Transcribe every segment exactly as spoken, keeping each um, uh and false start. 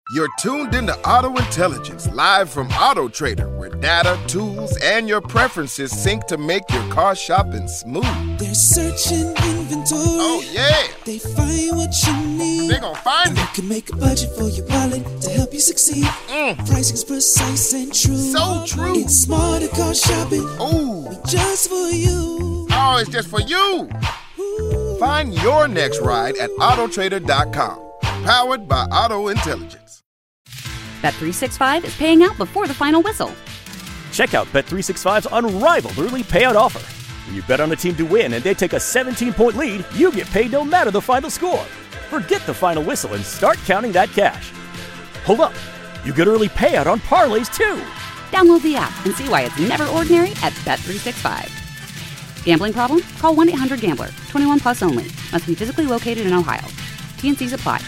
You're tuned into Auto Intelligence, live from Auto Trader, where data, tools, and your preferences sync to make your car shopping smooth. They're searching inventory. Oh, yeah. They find what you need. They're gonna find and it. They can make a budget for your wallet to help you succeed. Mm. Pricing's precise and true. So true. It's smarter car shopping. Ooh. Just for you. Oh, it's just for you. Ooh. Find your next ride at auto trader dot com. Powered by Auto Intelligence. Bet three sixty-five is paying out before the final whistle. Check out Bet three sixty-five's unrivaled early payout offer. When you bet on a team to win and they take a seventeen-point lead, you get paid no matter the final score. Forget the final whistle and start counting that cash. Hold up. You get early payout on parlays, too. Download the app and see why it's never ordinary at Bet three sixty-five. Gambling problem? Call one eight hundred gambler. twenty-one plus only. Must be physically located in Ohio. T and Cs apply.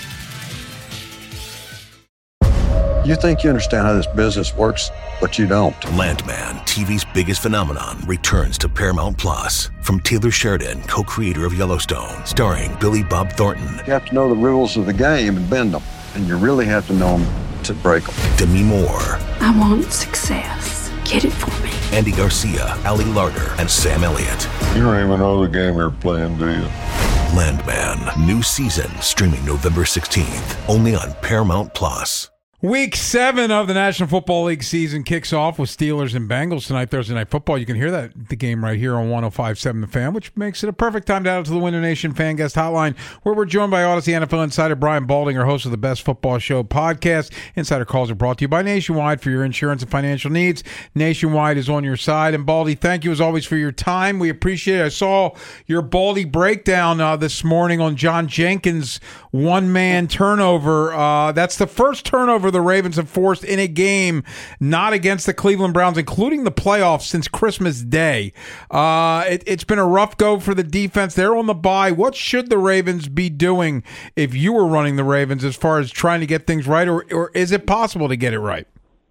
You think you understand how this business works, but you don't. Landman, T V's biggest phenomenon, returns to Paramount Plus. From Taylor Sheridan, co-creator of Yellowstone, starring Billy Bob Thornton. You have to know the rules of the game and bend them. And you really have to know them to break them. Demi Moore. I want success. Get it for me. Andy Garcia, Ali Larter, and Sam Elliott. You don't even know the game you're playing, do you? Landman, new season, streaming November sixteenth, only on Paramount Plus. Week seven of the National Football League season kicks off with Steelers and Bengals tonight, Thursday Night Football. You can hear that the game right here on one oh five point seven The Fan, which makes it a perfect time to add it to the Winter Nation Fan Guest Hotline, where we're joined by Odyssey N F L insider Brian Baldinger, host of the Best Football Show podcast. Insider calls are brought to you by Nationwide for your insurance and financial needs. Nationwide is on your side. And Baldy, thank you as always for your time. We appreciate it. I saw your Baldy breakdown uh, this morning on John Jenkins' one-man turnover. Uh, that's the first turnover the Ravens have forced in a game not against the Cleveland Browns, including the playoffs, since Christmas Day. Uh, it, it's been a rough go for the defense. They're on the bye. What should the Ravens be doing if you were running the Ravens as far as trying to get things right, or, or is it possible to get it right?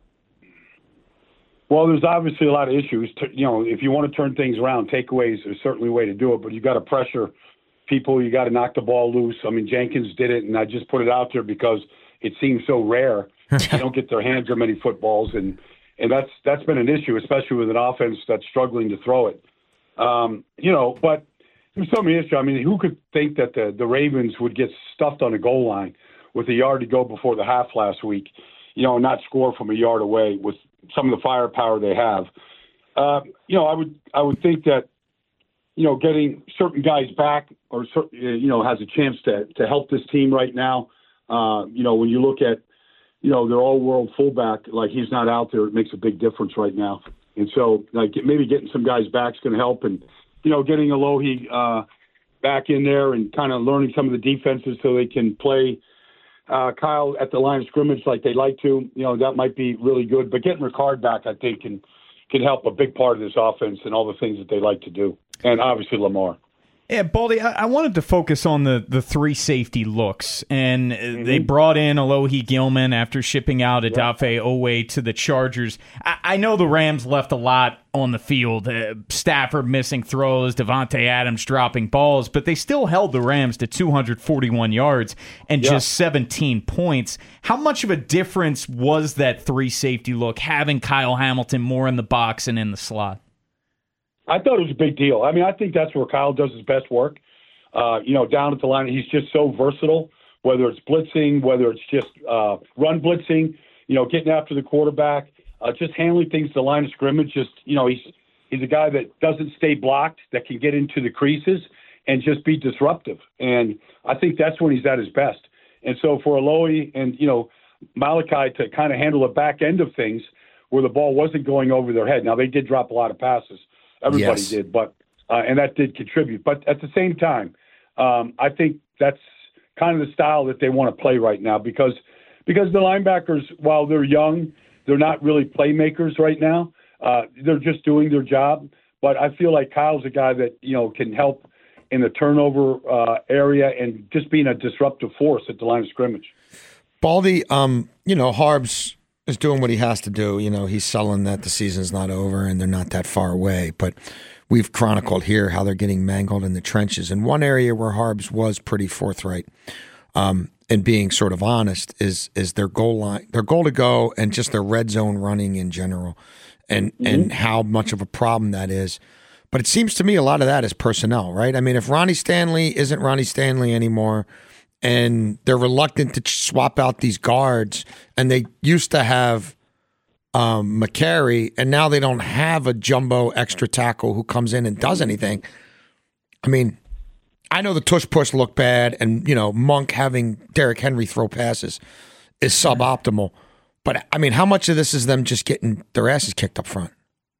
Well, there's obviously a lot of issues. You know, if you want to turn things around, takeaways is certainly a way to do it, but you got to pressure people. You got to knock the ball loose. I mean, Jenkins did it, and I just put it out there because it seems so rare. They don't get their hands on many footballs, and, and that's that's been an issue, especially with an offense that's struggling to throw it. Um, you know, but there's so many issues. I mean, who could think that the, the Ravens would get stuffed on the goal line with a yard to go before the half last week, you know, and not score from a yard away with some of the firepower they have? Uh, you know, I would I would think that, you know, getting certain guys back or, you know, has a chance to, to help this team right now. Uh, you know, when you look at, you know, their all-world fullback, like he's not out there, it makes a big difference right now. And so, like, maybe getting some guys back is going to help. And, you know, getting Alohi uh, back in there and kind of learning some of the defenses so they can play uh, Kyle at the line of scrimmage like they like to, you know, that might be really good. But getting Ricard back, I think, can, can help a big part of this offense and all the things that they like to do. And obviously Lamar. Yeah, Baldy, I-, I wanted to focus on the, the three safety looks, and mm-hmm. they brought in Alohi Gilman after shipping out Odafe Owe to the Chargers. I-, I know the Rams left a lot on the field, uh, Stafford missing throws, Devontae Adams dropping balls, but they still held the Rams to two hundred forty-one yards and yeah. just seventeen points. How much of a difference was that three safety look, having Kyle Hamilton more in the box and in the slot? I thought it was a big deal. I mean, I think that's where Kyle does his best work. Uh, you know, down at the line, he's just so versatile, whether it's blitzing, whether it's just uh, run blitzing, you know, getting after the quarterback, uh, just handling things to the line of scrimmage. Just, you know, he's he's a guy that doesn't stay blocked, that can get into the creases and just be disruptive. And I think that's when he's at his best. And so for Alohi and, you know, Malachi to kind of handle the back end of things where the ball wasn't going over their head. Now, they did drop a lot of passes. Everybody yes. did, but uh, and that did contribute. But at the same time, um, I think that's kind of the style that they want to play right now because because the linebackers, while they're young, they're not really playmakers right now. Uh, they're just doing their job. But I feel like Kyle's a guy that, you know, can help in the turnover uh, area and just being a disruptive force at the line of scrimmage. Baldy, um, you know, Harbs is doing what he has to do. You know, he's selling that the season's not over and they're not that far away. But we've chronicled here how they're getting mangled in the trenches. And one area where Harbs was pretty forthright um, and being sort of honest, is is their goal line, their goal to go, and just their red zone running in general, and mm-hmm. and how much of a problem that is. But it seems to me a lot of that is personnel, right? I mean, if Ronnie Stanley isn't Ronnie Stanley anymore, and they're reluctant to swap out these guards, and they used to have um, McCary, and now they don't have a jumbo extra tackle who comes in and does anything. I mean, I know the tush push looked bad, and you know Monk having Derrick Henry throw passes is suboptimal. But I mean, how much of this is them just getting their asses kicked up front?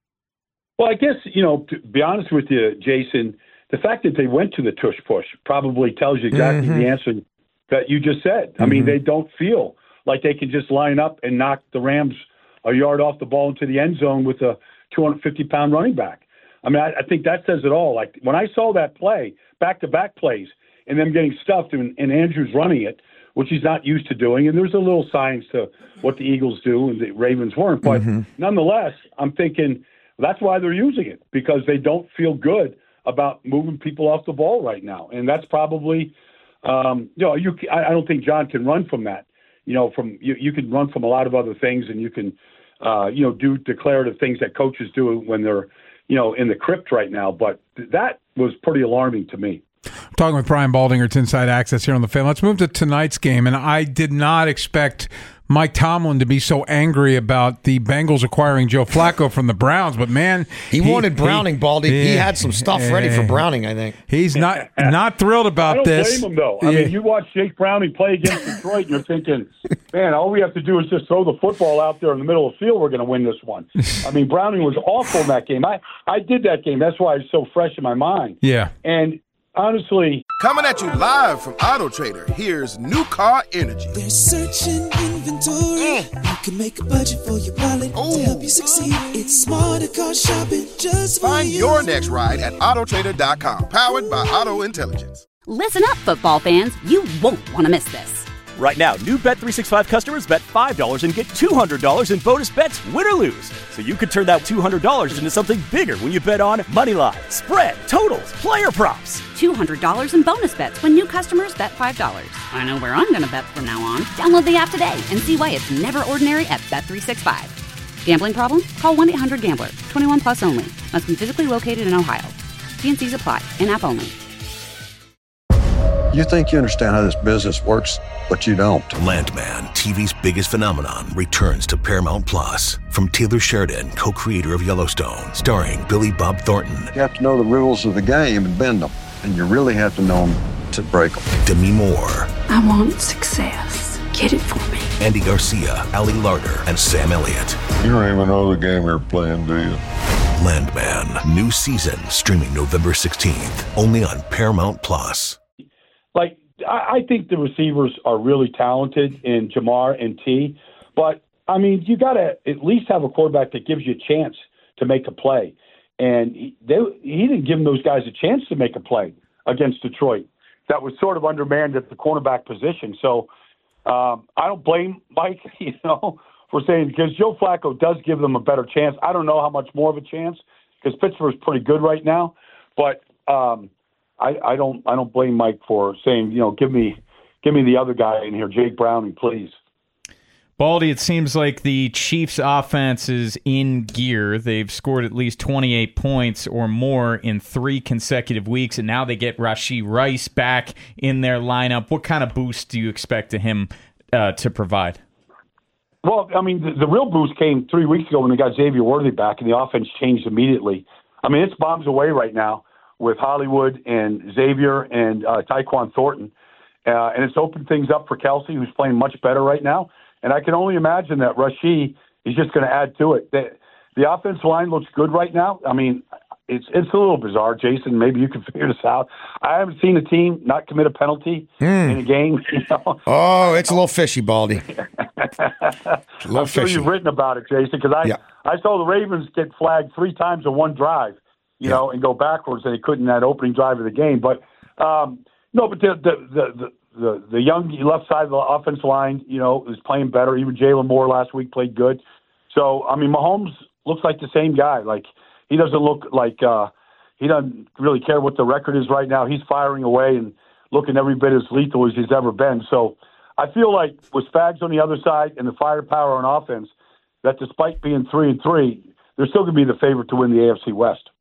Well, I guess, you know, to be honest with you, Jason, the fact that they went to the tush push probably tells you exactly mm-hmm. the answer that you just said. Mm-hmm. I mean, they don't feel like they can just line up and knock the Rams a yard off the ball into the end zone with a two hundred fifty pound running back. I mean, I, I think that says it all. Like, when I saw that play, back-to-back plays, and them getting stuffed and, and Andrews running it, which he's not used to doing, and there's a little science to what the Eagles do and the Ravens weren't. But mm-hmm. nonetheless, I'm thinking – that's why they're using it, because they don't feel good about moving people off the ball right now. And that's probably, um, you know, you, I don't think John can run from that. You know, from you, you can run from a lot of other things, and you can, uh, you know, do declarative things that coaches do when they're, you know, in the crypt right now. But that was pretty alarming to me. I'm talking with Brian Baldinger. It's Inside Access here on the Fan. Let's move to tonight's game. And I did not expect Mike Tomlin to be so angry about the Bengals acquiring Joe Flacco from the Browns, but man, he, he wanted Browning. He, Baldy, yeah, he had some stuff ready for Browning. I think he's not not thrilled about I don't this. Blame him though. I yeah. mean, you watch Jake Browning play against Detroit, and you're thinking, man, all we have to do is just throw the football out there in the middle of the field. We're going to win this one. I mean, Browning was awful in that game. I I did that game. That's why it's so fresh in my mind. Yeah, and. Honestly, coming at you live from Auto Trader, here's New Car Energy. They're searching inventory. Mm. You can make a budget for your wallet Ooh. to help you succeed. It's smarter car shopping just for Find you. your next ride at auto trader dot com, powered by Auto Intelligence. Listen up, football fans. You won't want to miss this. Right now, new Bet three sixty-five customers bet five dollars and get two hundred dollars in bonus bets, win or lose. So you could turn that two hundred dollars into something bigger when you bet on money line, spread, totals, player props. two hundred dollars in bonus bets when new customers bet five dollars. I know where I'm going to bet from now on. Download the app today and see why it's never ordinary at Bet three sixty-five. Gambling problem? Call one eight hundred gambler. twenty-one plus only. Must be physically located in Ohio. T and C's apply. In-app only. You think you understand how this business works, but you don't. Landman, T V's biggest phenomenon, returns to Paramount Plus. From Taylor Sheridan, co-creator of Yellowstone, starring Billy Bob Thornton. You have to know the rules of the game and bend them, and you really have to know them to break them. Demi Moore. I want success. Get it for me. Andy Garcia, Ali Larter, and Sam Elliott. You don't even know the game you're playing, do you? Landman, new season, streaming November sixteenth, only on Paramount Plus. Like, I think the receivers are really talented in Jamar and T, but, I mean, you got to at least have a quarterback that gives you a chance to make a play. And he, they, he didn't give those guys a chance to make a play against Detroit. That was sort of undermanned at the cornerback position. So um, I don't blame Mike, you know, for saying, because Joe Flacco does give them a better chance. I don't know how much more of a chance, because Pittsburgh's pretty good right now. But um, I, I don't I don't blame Mike for saying, you know, give me give me the other guy in here, Jake Browning, please. Baldy, it seems like the Chiefs' offense is in gear. They've scored at least twenty-eight points or more in three consecutive weeks, and now they get Rashee Rice back in their lineup. What kind of boost do you expect to him uh, to provide? Well, I mean, the, the real boost came three weeks ago when they got Xavier Worthy back, and the offense changed immediately. I mean, it's bombs away right now with Hollywood and Xavier and uh, Tyquan Thornton. Uh, and it's opened things up for Kelsey, who's playing much better right now. And I can only imagine that Rashee is just going to add to it. The, the offensive line looks good right now. I mean, it's it's a little bizarre, Jason. Maybe you can figure this out. I haven't seen a team not commit a penalty mm. in a game. You know? Oh, it's a little fishy, Baldy. a I'm sure fishy. You've written about it, Jason, because I, yeah. I saw the Ravens get flagged three times in one drive. You yeah. know, and go backwards, and they couldn't in that opening drive of the game. But um, no, but the the, the the the young left side of the offensive line, you know, is playing better. Even Jalen Moore last week played good. So I mean, Mahomes looks like the same guy. Like he doesn't look like uh, he doesn't really care what the record is right now. He's firing away, and looking every bit as lethal as he's ever been. So I feel like with Spags on the other side and the firepower on offense, that despite being three and three, they're still going to be the favorite to win the A F C West.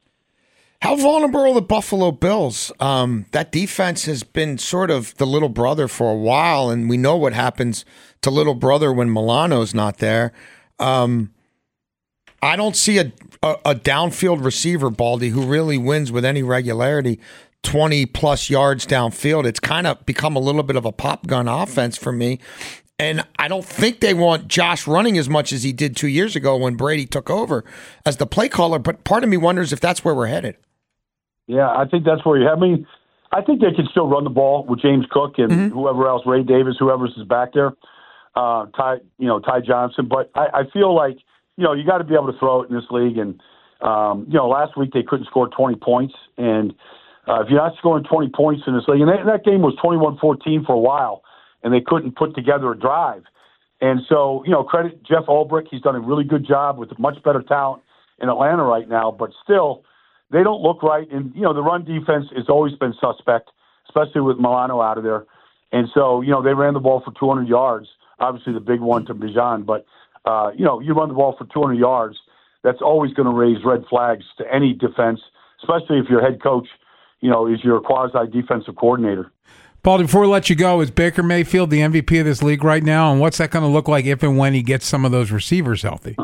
How vulnerable are the Buffalo Bills? Um, that defense has been sort of the little brother for a while, and we know what happens to little brother when Milano's not there. Um, I don't see a, a, a downfield receiver, Baldy, who really wins with any regularity, twenty-plus yards downfield. It's kind of become a little bit of a pop gun offense for me. And I don't think they want Josh running as much as he did two years ago when Brady took over as the play caller. But part of me wonders if that's where we're headed. Yeah, I think that's where you have. I mean, I think they can still run the ball with James Cook and mm-hmm. whoever else, Ray Davis, whoever is back there, uh, Ty, you know, Ty Johnson. But I, I feel like, you know, you got to be able to throw it in this league. And, um, you know, last week they couldn't score twenty points. And uh, if you're not scoring twenty points in this league, and that, that game was twenty-one fourteen for a while, and they couldn't put together a drive. And so, you know, credit Jeff Ulbrich. He's done a really good job with much better talent in Atlanta right now. But still, they don't look right. And, you know, the run defense has always been suspect, especially with Milano out of there. And so, you know, they ran the ball for two hundred yards, obviously the big one to Bijan. But, uh, you know, you run the ball for two hundred yards, that's always going to raise red flags to any defense, especially if your head coach, you know, is your quasi-defensive coordinator. Baldy, before we let you go, is Baker Mayfield the M V P of this league right now? And what's that going to look like if and when he gets some of those receivers healthy?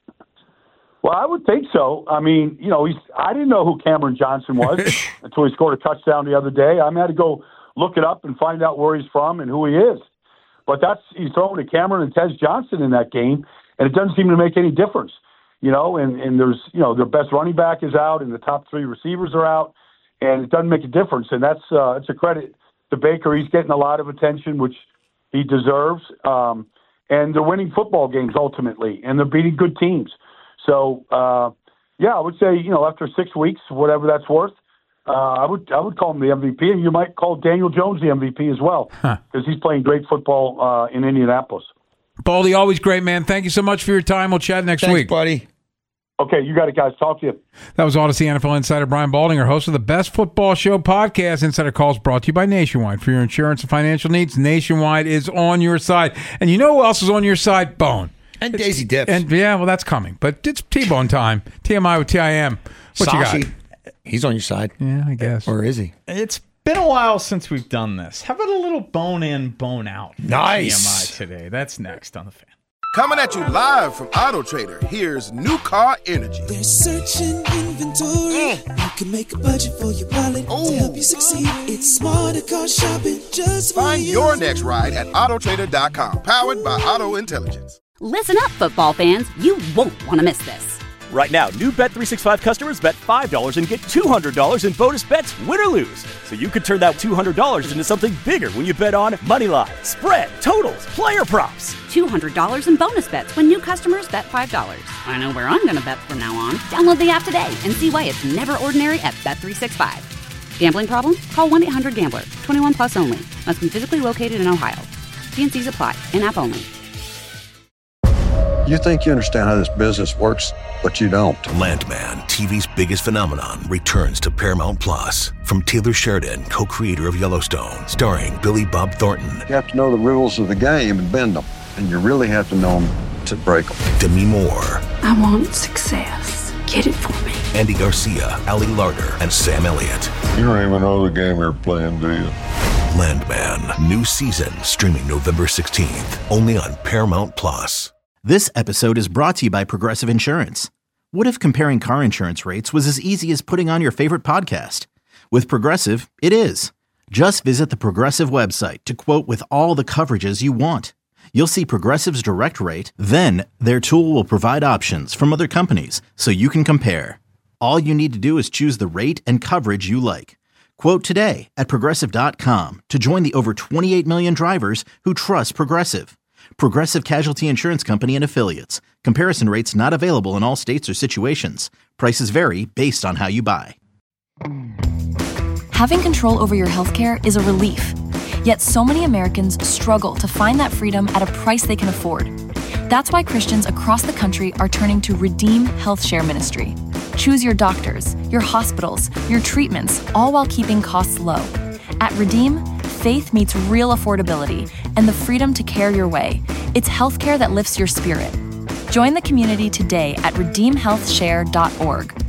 Well, I would think so. I mean, you know, he's. I didn't know who Cameron Johnson was until he scored a touchdown the other day. I had to go look it up and find out where he's from and who he is. But that's he's throwing to Cameron and Tez Johnson in that game, and it doesn't seem to make any difference. You know, and, and there's, you know, their best running back is out and the top three receivers are out, and it doesn't make a difference. And that's uh, it's a credit to Baker. He's getting a lot of attention, which he deserves. Um, and they're winning football games ultimately, and they're beating good teams. So, uh, yeah, I would say, you know, after six weeks, whatever that's worth, uh, I would I would call him the M V P, and you might call Daniel Jones the M V P as well, because huh. he's playing great football uh, in Indianapolis. Baldy, always great, man. Thank you so much for your time. We'll chat next Thanks, week. buddy. Okay, you got it, guys. Talk to you. That was Odyssey N F L insider Brian Baldinger, host of the Best Football Show podcast. Insider Calls brought to you by Nationwide. For your insurance and financial needs, Nationwide is on your side. And you know who else is on your side? Bone. And it's, Daisy Dips. And yeah, well, that's coming. But it's T-Bone time. T M I with T I M. What Sashi, you got? He's on your side. Yeah, I guess. Or is he? It's been a while since we've done this. How about a little bone in, bone out? Nice. T M I today. That's next on The Fan. Coming at you live from Auto Trader, here's New Car Energy. They're searching inventory. Mm. You can make a budget for your wallet Ooh. to help you succeed. It's smarter car shopping just for Find you. your next ride at auto trader dot com. Powered by Auto Intelligence. Listen up, football fans. You won't want to miss this. Right now, new Bet three sixty-five customers bet five dollars and get two hundred dollars in bonus bets, win or lose. So you could turn that two hundred dollars into something bigger when you bet on moneyline, spread, totals, player props. two hundred dollars in bonus bets when new customers bet five dollars. I know where I'm going to bet from now on. Download the app today and see why it's never ordinary at Bet three sixty-five. Gambling problem? Call one eight hundred gambler. twenty-one plus only. Must be physically located in Ohio. T and C's apply. In-app only. You think you understand how this business works, but you don't. Landman, T V's biggest phenomenon, returns to Paramount Plus. From Taylor Sheridan, co-creator of Yellowstone, starring Billy Bob Thornton. You have to know the rules of the game and bend them, and you really have to know them to break them. Demi Moore. I want success. Get it for me. Andy Garcia, Ali Larter, and Sam Elliott. You don't even know the game you're playing, do you? Landman, new season, streaming November sixteenth, only on Paramount Plus. This episode is brought to you by Progressive Insurance. What if comparing car insurance rates was as easy as putting on your favorite podcast? With Progressive, it is. Just visit the Progressive website to quote with all the coverages you want. You'll see Progressive's direct rate, then their tool will provide options from other companies so you can compare. All you need to do is choose the rate and coverage you like. Quote today at Progressive dot com to join the over twenty-eight million drivers who trust Progressive. Progressive Casualty Insurance Company and Affiliates. Comparison rates not available in all states or situations. Prices vary based on how you buy. Having control over your healthcare is a relief. Yet so many Americans struggle to find that freedom at a price they can afford. That's why Christians across the country are turning to Redeem Health Share Ministry. Choose your doctors, your hospitals, your treatments, all while keeping costs low. At Redeem, faith meets real affordability and the freedom to care your way. It's healthcare that lifts your spirit. Join the community today at redeem health share dot org.